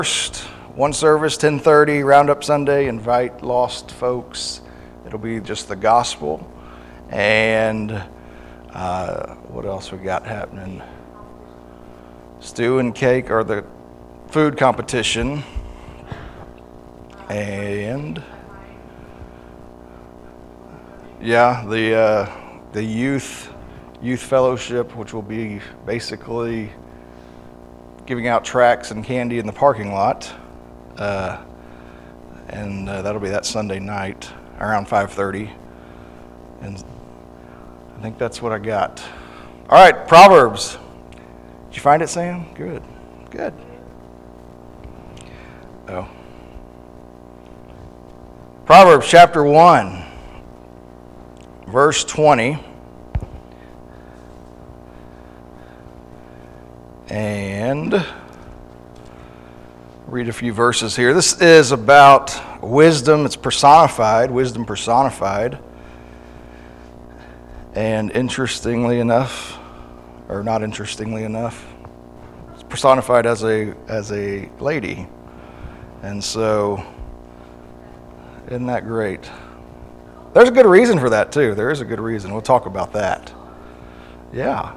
First, one service, 10:30, Roundup Sunday, invite lost folks. It'll be just the gospel. And what else we got happening? Stew and cake are the food competition. And yeah, the youth fellowship, which will be basically giving out tracts and candy in the parking lot, and that'll be that Sunday night around 5:30. And I think that's what I got. All right, Proverbs. Did you find it, Sam? Good. Oh. Proverbs chapter 1, verse 20. And read a few verses here. This is about wisdom. It's personified, wisdom personified. And interestingly enough, or not interestingly enough, it's personified as a lady. And so, isn't that great? There's a good reason for that too. There is a good reason. We'll talk about that. Yeah.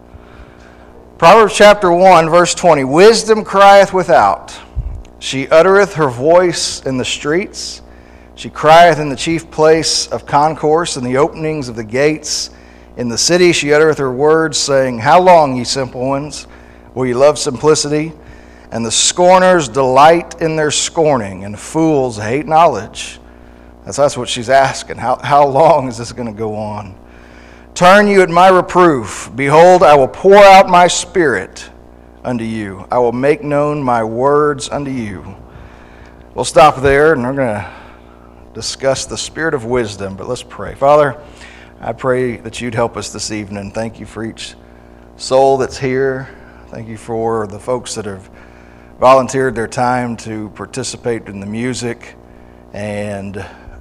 Proverbs chapter 1, verse 20. Wisdom crieth without. She uttereth her voice in the streets. She crieth in the chief place of concourse, in the openings of the gates. In the city she uttereth her words, saying, How long, ye simple ones, will ye love simplicity? And the scorners delight in their scorning, and fools hate knowledge. That's what she's asking. How long is this going to go on? Turn you at my reproof. Behold, I will pour out my spirit unto you. I will make known my words unto you. We'll stop there, and we're going to discuss the spirit of wisdom, but let's pray. Father, I pray that you'd help us this evening. Thank you for each soul that's here. Thank you for the folks that have volunteered their time to participate in the music, and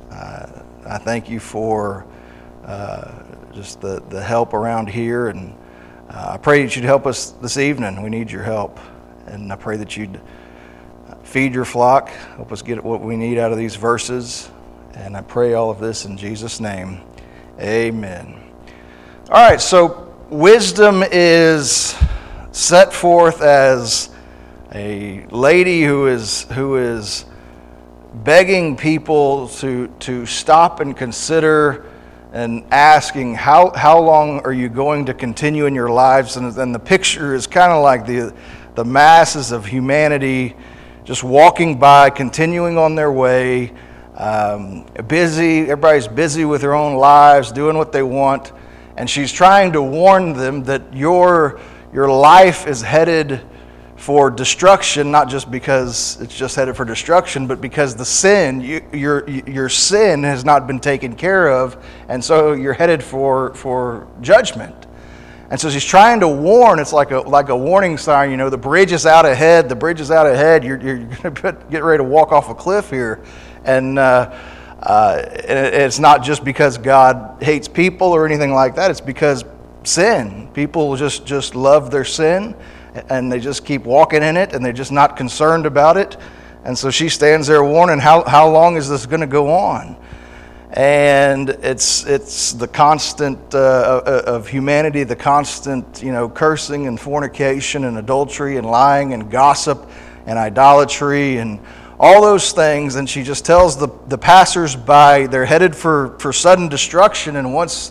I thank you for just the help around here, and I pray that you'd help us this evening. We need your help, and I pray that you'd feed your flock, help us get what we need out of these verses, and I pray all of this in Jesus' name. Amen. All right, so wisdom is set forth as a lady who is begging people to stop and consider and asking, how long are you going to continue in your lives? And then the picture is kind of like the masses of humanity just walking by, continuing on their way, busy. Everybody's busy with their own lives, doing what they want. And she's trying to warn them that your life is headed for destruction, not just because it's just headed for destruction, but because the sin, your sin has not been taken care of, and so you're headed for judgment. And so she's trying to warn. It's like a warning sign. You know, the bridge is out ahead. The bridge is out ahead. You're going to get ready to walk off a cliff here, and it's not just because God hates people or anything like that. It's because sin. People just love their sin, and they just keep walking in it, and they're just not concerned about it. And so she stands there warning, how long is this going to go on? And it's the constant of humanity, the constant, cursing and fornication and adultery and lying and gossip and idolatry and all those things. And she just tells the passers-by they're headed for sudden destruction, and once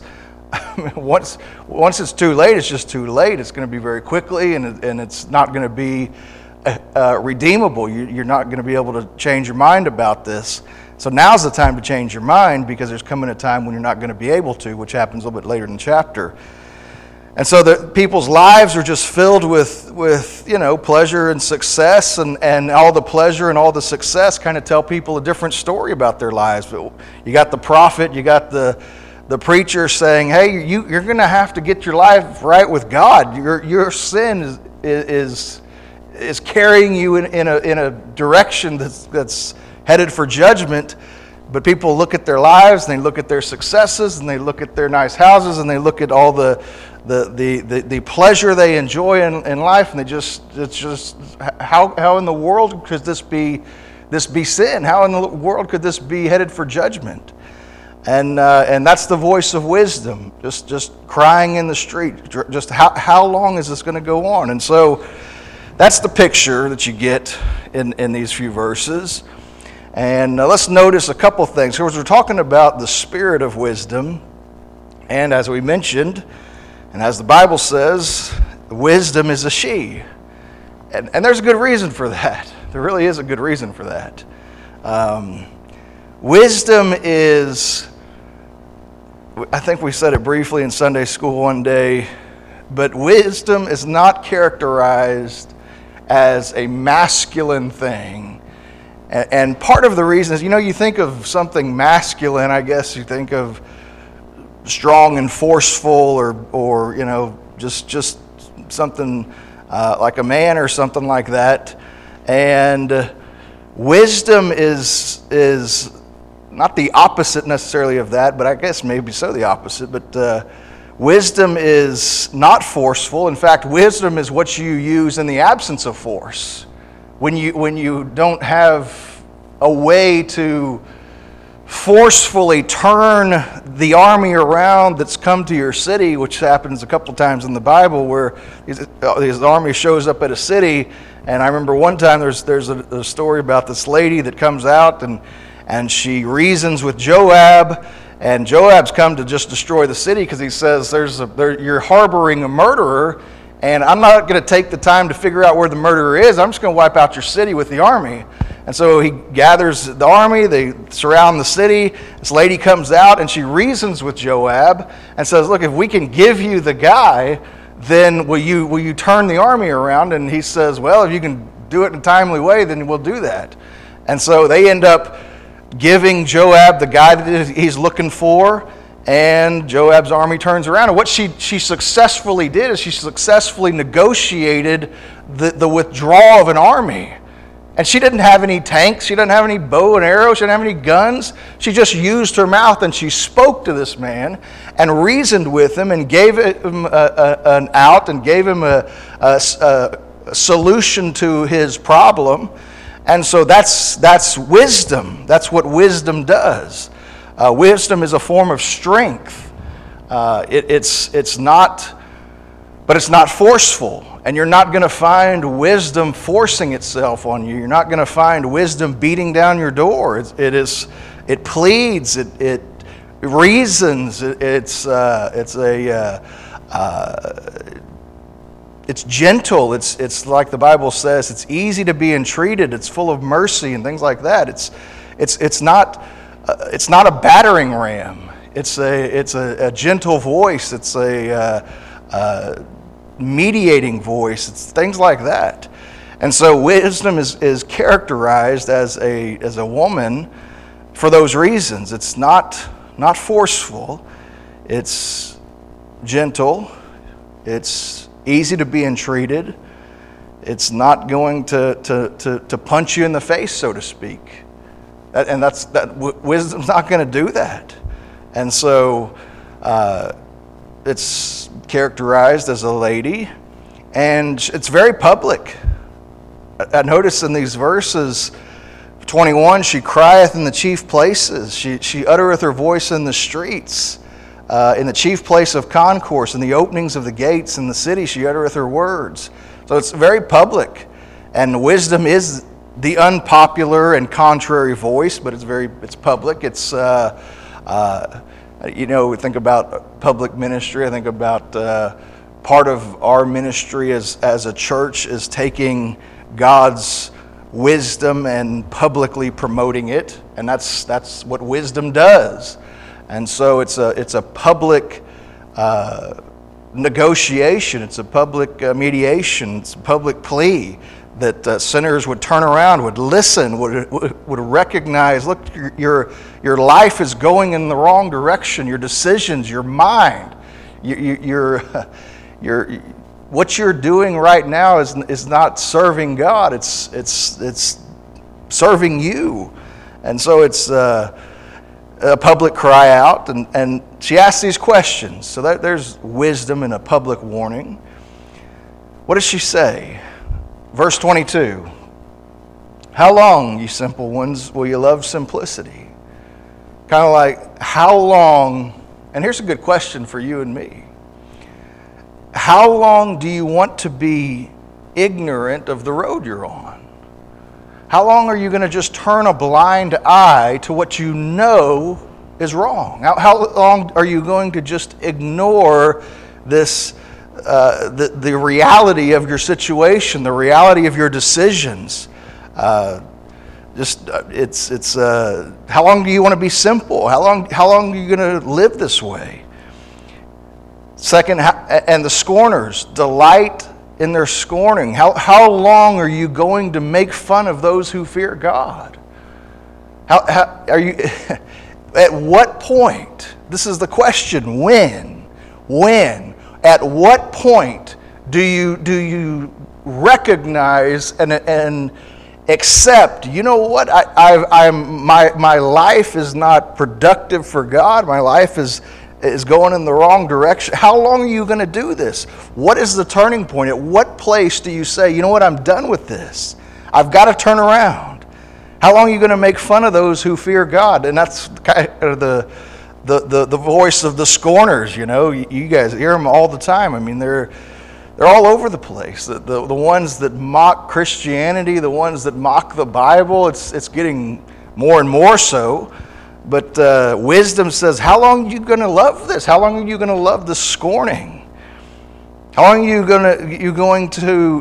it's too late, it's just too late. It's going to be very quickly, and it's not going to be redeemable. You're not going to be able to change your mind about this. So now's the time to change your mind, because there's coming a time when you're not going to be able to, which happens a little bit later in the chapter. And so the people's lives are just filled with pleasure and success, and all the pleasure and all the success kind of tell people a different story about their lives. But you got the prophet, you got the preacher saying, hey, you're going to have to get your life right with God. Your sin is carrying you in a direction that's headed for judgment. But people look at their lives, and they look at their successes, and they look at their nice houses, and they look at all the pleasure they enjoy in life, and it's just how in the world could this be sin? How in the world could this be headed for judgment? And that's the voice of wisdom, just crying in the street. Just how long is this going to go on? And so that's the picture that you get in these few verses. And let's notice a couple things. Because we're talking about the spirit of wisdom. And as we mentioned, and as the Bible says, wisdom is a she. And there's a good reason for that. There really is a good reason for that. Wisdom is, I think we said it briefly in Sunday school one day, but wisdom is not characterized as a masculine thing. And part of the reason is, you think of something masculine, I guess you think of strong and forceful, or just something like a man or something like that. And wisdom is not the opposite necessarily of that, but I guess maybe so the opposite. But wisdom is not forceful. In fact, wisdom is what you use in the absence of force. When you don't have a way to forcefully turn the army around that's come to your city, which happens a couple times in the Bible, where his army shows up at a city. And I remember one time there's a story about this lady that comes out and she reasons with Joab, and Joab's come to just destroy the city because he says you're harboring a murderer. And I'm not going to take the time to figure out where the murderer is. I'm just going to wipe out your city with the army. And so he gathers the army. They surround the city. This lady comes out, and she reasons with Joab and says, look, if we can give you the guy, then will you turn the army around? And he says, well, if you can do it in a timely way, then we'll do that. And so they end up giving Joab the guy that he's looking for. And Joab's army turns around. And what she successfully did is she successfully negotiated the withdrawal of an army. And she didn't have any tanks. She didn't have any bow and arrow. She didn't have any guns. She just used her mouth, and she spoke to this man and reasoned with him and gave him an out and gave him a solution to his problem. And so that's wisdom. That's what wisdom does. Wisdom is a form of strength. It's not forceful, and you're not going to find wisdom forcing itself on you. You're not going to find wisdom beating down your door. It pleads. It reasons. It's gentle. It's like the Bible says. It's easy to be entreated. It's full of mercy and things like that. It's not a battering ram. It's a gentle voice. It's a mediating voice. It's things like that. And so wisdom is characterized as a woman for those reasons. It's not forceful. It's gentle. It's easy to be entreated. It's not going to punch you in the face, so to speak. And wisdom's not going to do that. And so it's characterized as a lady, and it's very public. I notice in these verses, 21, she crieth in the chief places. She uttereth her voice in the streets. In the chief place of concourse, in the openings of the gates in the city, she uttereth her words. So it's very public. And wisdom is the unpopular and contrary voice, but it's public. It's we think about public ministry. I think about part of our ministry as a church is taking God's wisdom and publicly promoting it, and that's what wisdom does. And so it's a public negotiation. It's a public mediation. It's a public plea that sinners would turn around, would listen, would recognize, look, your life is going in the wrong direction. Your decisions, your mind, what you're doing right now is not serving God. It's serving you, and so it's a public cry out, and she asks these questions. So there's wisdom in a public warning. What does she say? Verse 22. How long, you simple ones, will you love simplicity? Kind of like, how long, and here's a good question for you and me. How long do you want to be ignorant of the road you're on? How long are you going to just turn a blind eye to what you know is wrong? How long are you going to just ignore this, the reality of your situation, the reality of your decisions? How long do you want to be simple? How long are you going to live this way? Second, and the scorners delight in their scorning. How long are you going to make fun of those who fear God? How are you? At what point? This is the question. When? At what point do you recognize and accept? You know what? My life is not productive for God. My life is going in the wrong direction. How long are you going to do this? What is the turning point? At what place do you say, you know what, I'm done with this. I've got to turn around. How long are you going to make fun of those who fear God? And that's kind of the voice of the scorners, you know. You guys hear them all the time. I mean, they're all over the place. The ones that mock Christianity, the ones that mock the Bible, it's getting more and more so. But wisdom says, how long are you going to love this? How long are you going to love the scorning? How long are you going to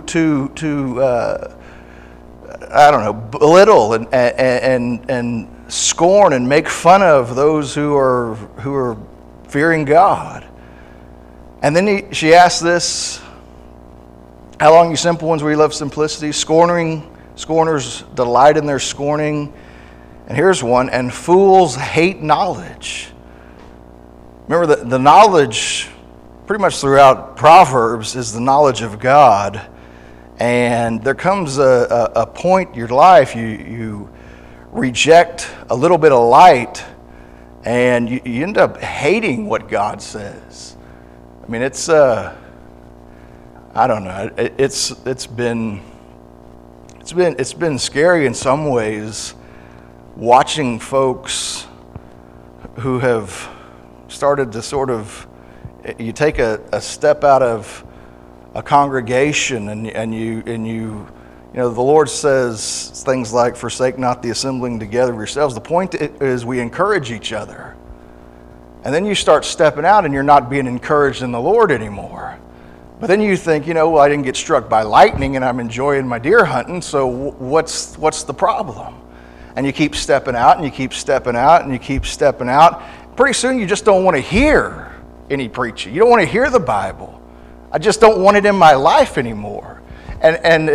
belittle and scorn and make fun of those who are fearing God? And then she asks this, how long, you simple ones, will you love simplicity? Scorners delight in their scorning. And here's one, and fools hate knowledge. Remember, the knowledge, pretty much throughout Proverbs, is the knowledge of God. And there comes a point in your life, you reject a little bit of light, and you end up hating what God says. I mean, it's, I don't know, it's been scary in some ways, watching folks who have started to sort of, you take a step out of a congregation and you know, the Lord says things like, forsake not the assembling together of yourselves. The point is we encourage each other. And then you start stepping out and you're not being encouraged in the Lord anymore. But then you think, you know, well, I didn't get struck by lightning and I'm enjoying my deer hunting, so what's the problem? And you keep stepping out, and you keep stepping out, and you keep stepping out. Pretty soon you just don't want to hear any preaching. You don't want to hear the Bible. I just don't want it in my life anymore. And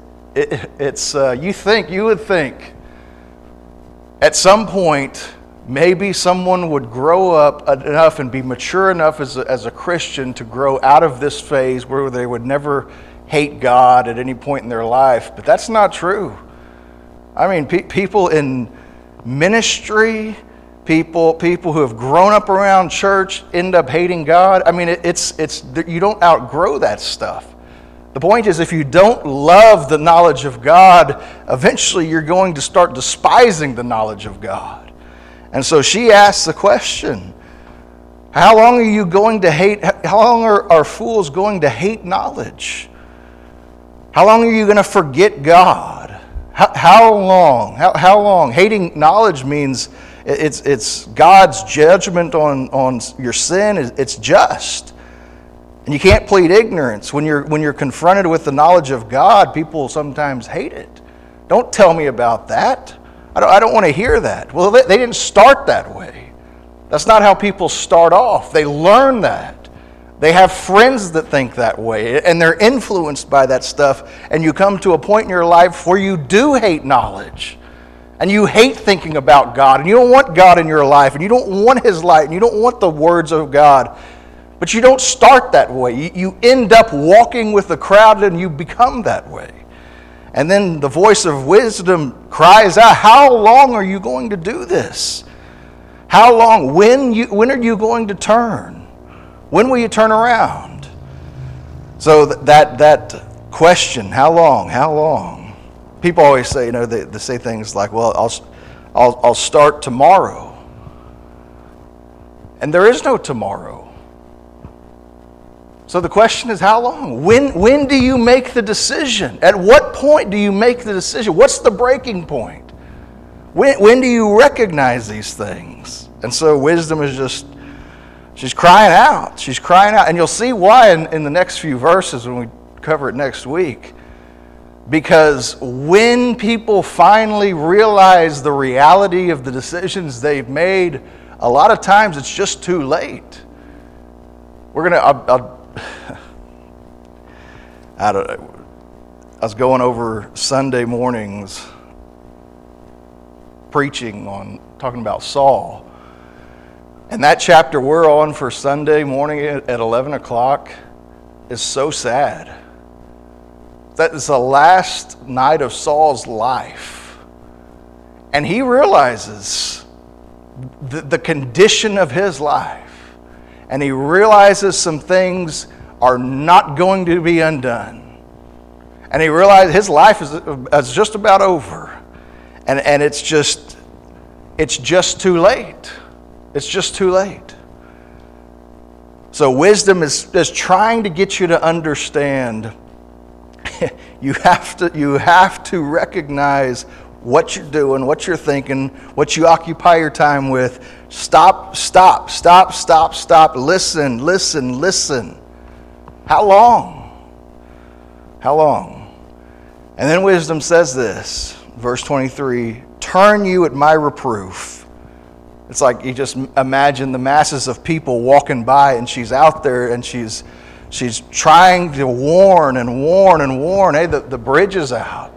you would think at some point maybe someone would grow up enough and be mature enough as a Christian to grow out of this phase where they would never hate God at any point in their life. But that's not true. I mean, people in ministry, people who have grown up around church end up hating God. I mean, it's you don't outgrow that stuff. The point is, if you don't love the knowledge of God, eventually you're going to start despising the knowledge of God. And so she asks the question, how long are you going to hate, how long are fools going to hate knowledge? How long are you going to forget God? How long? How long? Hating knowledge means it's God's judgment on your sin. It's just, and you can't plead ignorance when you're confronted with the knowledge of God. People sometimes hate it. Don't tell me about that. I don't want to hear that. Well, they didn't start that way. That's not how people start off. They learn that. They have friends that think that way, and they're influenced by that stuff, and you come to a point in your life where you do hate knowledge, and you hate thinking about God, and you don't want God in your life, and you don't want His light, and you don't want the words of God, but you don't start that way. You end up walking with the crowd, and you become that way. And then the voice of wisdom cries out, how long are you going to do this? How long? When are you going to turn? When will you turn around? So that question, how long? How long? People always say, they say things like, well, I'll start tomorrow. And there is no tomorrow. So the question is, how long? When do you make the decision? At what point do you make the decision? What's the breaking point? When do you recognize these things? And so wisdom is she's crying out. She's crying out. And you'll see why in the next few verses when we cover it next week. Because when people finally realize the reality of the decisions they've made, a lot of times it's just too late. I was going over Sunday mornings preaching on talking about Saul. And that chapter we're on for Sunday morning at 11 o'clock is so sad. That is the last night of Saul's life. And he realizes the condition of his life. And he realizes some things are not going to be undone. And he realized his life is just about over. And it's just too late. It's just too late. So wisdom is trying to get you to understand you have to recognize what you're doing, what you're thinking, what you occupy your time with. Stop. Listen. How long? How long? And then wisdom says this, verse 23, turn you at my reproof. It's like you just imagine the masses of people walking by and she's out there and she's trying to warn. Hey, the bridge is out.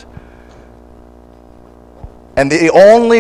And the only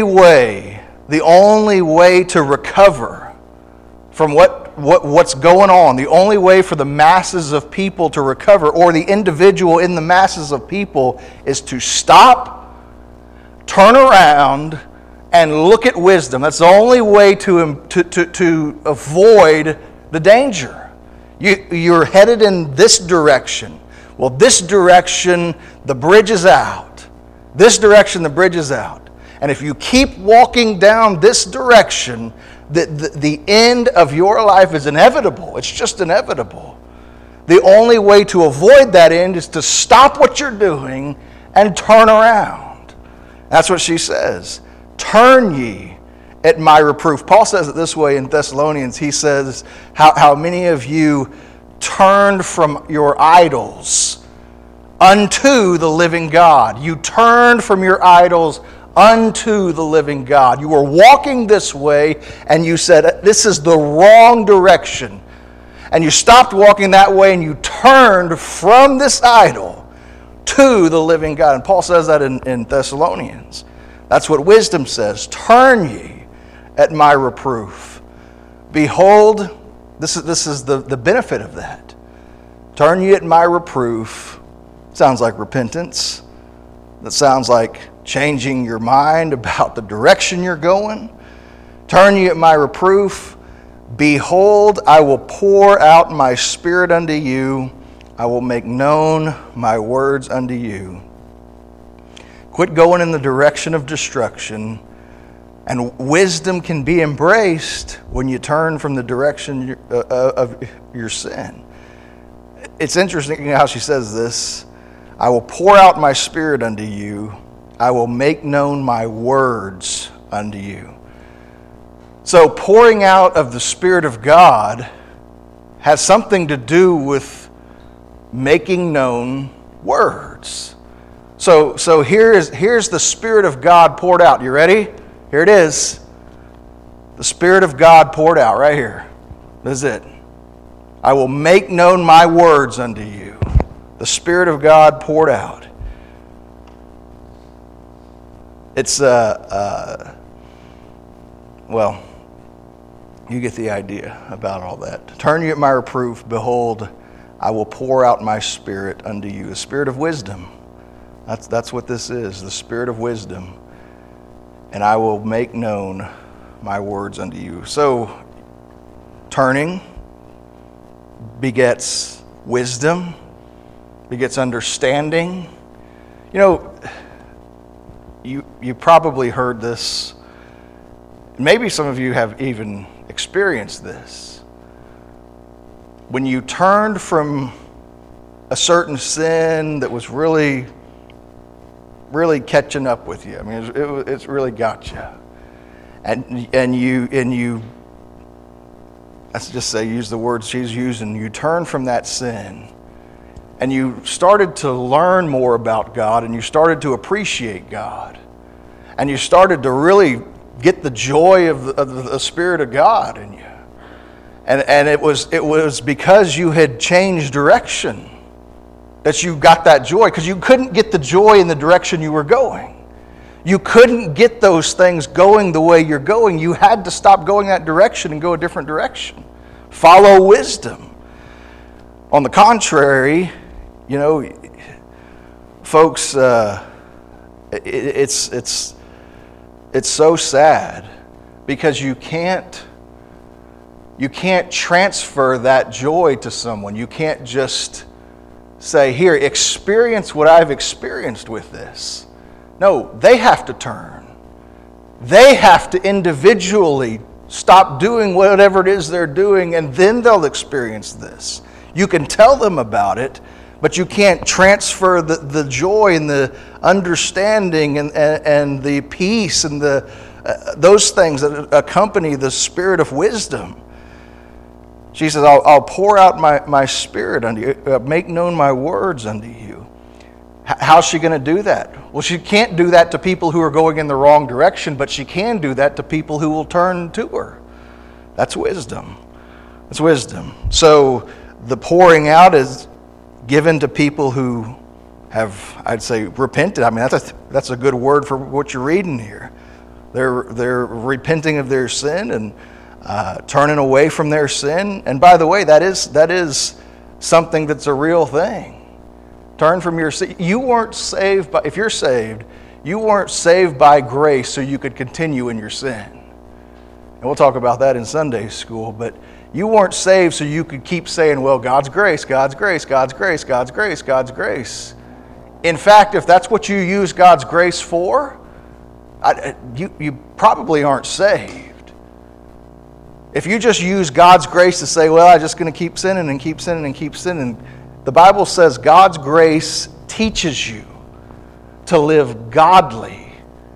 way to recover from what's going on, the only way for the masses of people to recover, or the individual in the masses of people, is to stop, turn around, and look at wisdom. That's the only way to avoid the danger. You're headed in this direction. Well, this direction, the bridge is out. This direction, the bridge is out. And if you keep walking down this direction, the end of your life is inevitable. It's just inevitable. The only way to avoid that end is to stop what you're doing and turn around. That's what she says. Turn ye at my reproof. Paul says it this way in Thessalonians. He says, how many of you turned from your idols unto the living God. You turned from your idols unto the living God. You were walking this way and you said, this is the wrong direction. And you stopped walking that way and you turned from this idol to the living God. And Paul says that in Thessalonians. That's what wisdom says. Turn ye at my reproof. Behold, this is the benefit of that. Turn ye at my reproof. Sounds like repentance. That sounds like changing your mind about the direction you're going. Turn ye at my reproof. Behold, I will pour out my spirit unto you. I will make known my words unto you. Quit going in the direction of destruction. And wisdom can be embraced when you turn from the direction of your sin. It's interesting how she says this. I will pour out my spirit unto you. I will make known my words unto you. So pouring out of the Spirit of God has something to do with making known words. So here's the Spirit of God poured out. You ready? Here it is. The Spirit of God poured out right here. This is it. I will make known my words unto you. The Spirit of God poured out. It's, well, you get the idea about all that. Turn you at my reproof. Behold, I will pour out my Spirit unto you. The Spirit of wisdom. That's what this is, the Spirit of wisdom. And I will make known my words unto you. So, turning begets wisdom, begets understanding. You know, you probably heard this. Maybe some of you have even experienced this. When you turned from a certain sin that was really catching up with you. I mean, it's really got you. And you, let's just say, use the words she's using, you turn from that sin and you started to learn more about God and you started to appreciate God and you started to really get the joy of the Spirit of God in you. And it was because you had changed direction that you got that joy, because you couldn't get the joy in the direction you were going. You couldn't get those things going the way you're going. You had to stop going that direction and go a different direction. Follow wisdom. On the contrary, you know, folks, it's so sad because you can't transfer that joy to someone. You can't just say, here, experience what I've experienced with this. No, they have to turn. They have to individually stop doing whatever it is they're doing, and then they'll experience this. You can tell them about it, but you can't transfer the joy and the understanding and the peace and those things that accompany the spirit of wisdom. She says, I'll pour out my spirit unto you, make known my words unto you. How's she going to do that? Well, she can't do that to people who are going in the wrong direction, but she can do that to people who will turn to her. That's wisdom. That's wisdom. So the pouring out is given to people who have, I'd say, repented. I mean, that's a good word for what you're reading here. They're repenting of their sin and turning away from their sin. And by the way, that is something that's a real thing. Turn from your sin. You weren't saved by, if you're saved, you weren't saved by grace so you could continue in your sin. And we'll talk about that in Sunday school, but you weren't saved so you could keep saying, well, God's grace, God's grace, God's grace, God's grace, God's grace. In fact, if that's what you use God's grace for, you probably aren't saved. If you just use God's grace to say, well, I'm just going to keep sinning and keep sinning and keep sinning, the Bible says God's grace teaches you to live godly,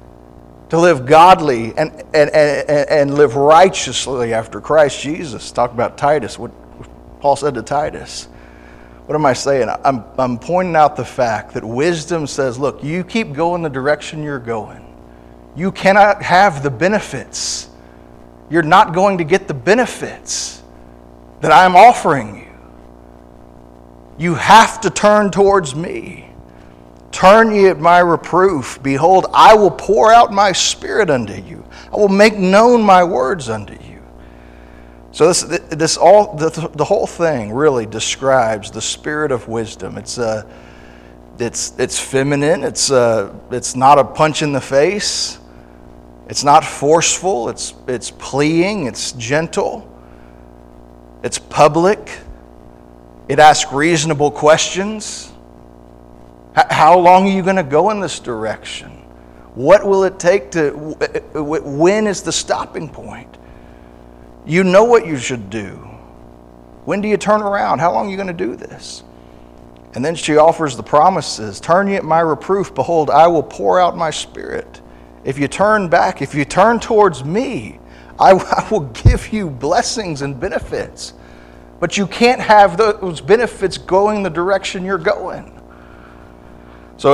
and live righteously after Christ Jesus. Talk about Titus, what Paul said to Titus. What am I saying? I'm pointing out the fact that wisdom says, look, you keep going the direction you're going. You cannot have the benefits. You're not going to get the benefits that I'm offering you. You have to turn towards me. Turn ye at my reproof. Behold, I will pour out my spirit unto you. I will make known my words unto you. So the whole thing really describes the spirit of wisdom. It's feminine. It's not a punch in the face. It's not forceful. It's pleading. It's gentle. It's public. It asks reasonable questions. How long are you going to go in this direction? What will it take to, when is the stopping point? You know what you should do. When do you turn around? How long are you going to do this? And then she offers the promises. Turn ye at my reproof. Behold, I will pour out my spirit. If you turn back, if you turn towards me, I will give you blessings and benefits. But you can't have those benefits going the direction you're going. So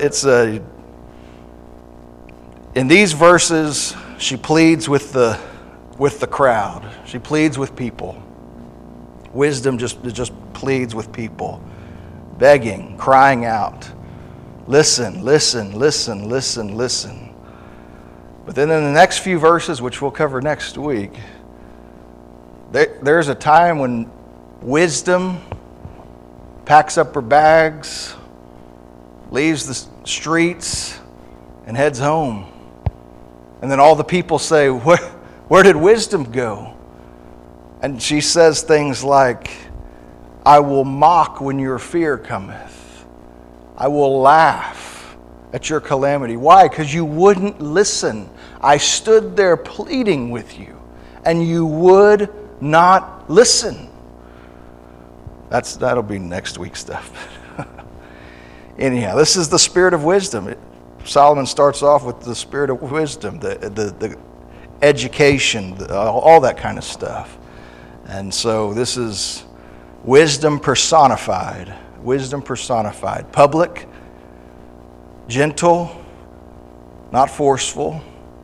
in these verses, she pleads with the crowd. She pleads with people. Wisdom just pleads with people, begging, crying out, listen, listen, listen, listen, listen. But then in the next few verses, which we'll cover next week, there's a time when wisdom packs up her bags, leaves the streets, and heads home. And then all the people say, Where did wisdom go? And she says things like, I will mock when your fear cometh. I will laugh at your calamity. Why? Because you wouldn't listen. I stood there pleading with you, and you would not listen. That'll be next week's stuff. Anyhow, this is the spirit of wisdom. Solomon starts off with the spirit of wisdom, the education, all that kind of stuff. And so this is wisdom personified. Wisdom personified. Public, gentle, not forceful,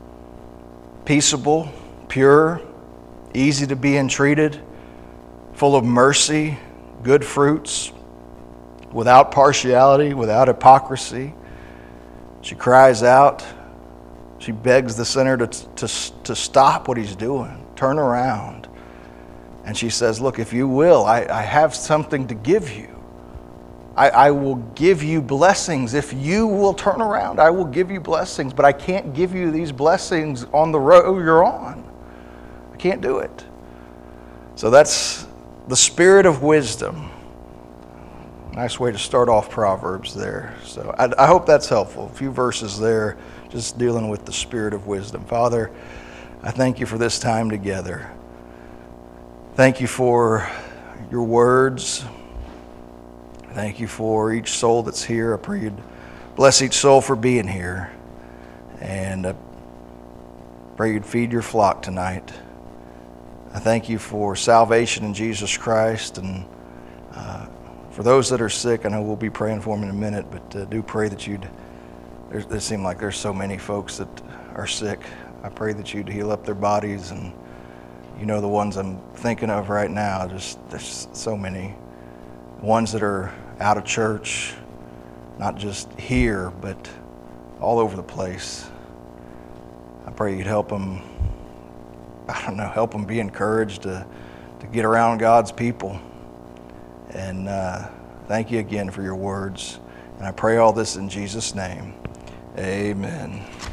peaceable, pure, easy to be entreated, full of mercy, good fruits, without partiality, without hypocrisy. She cries out. She begs the sinner to stop what he's doing, turn around. And she says, look, if you will, I have something to give you. I will give you blessings. If you will turn around, I will give you blessings. But I can't give you these blessings on the road you're on. I can't do it. So that's the spirit of wisdom. Nice way to start off Proverbs there. So I hope that's helpful. A few verses there just dealing with the spirit of wisdom. Father, I thank you for this time together. Thank you for your words. Thank you for each soul that's here. I pray you'd bless each soul for being here. And I pray you'd feed your flock tonight. I thank you for salvation in Jesus Christ. And for those that are sick, I know we'll be praying for them in a minute, but do pray that there seem like there's so many folks that are sick. I pray that you'd heal up their bodies, and you know the ones I'm thinking of right now. There's so many ones that are out of church, not just here, but all over the place. I pray you'd help them, help them be encouraged to get around God's people. And thank you again for your words. And I pray all this in Jesus' name. Amen.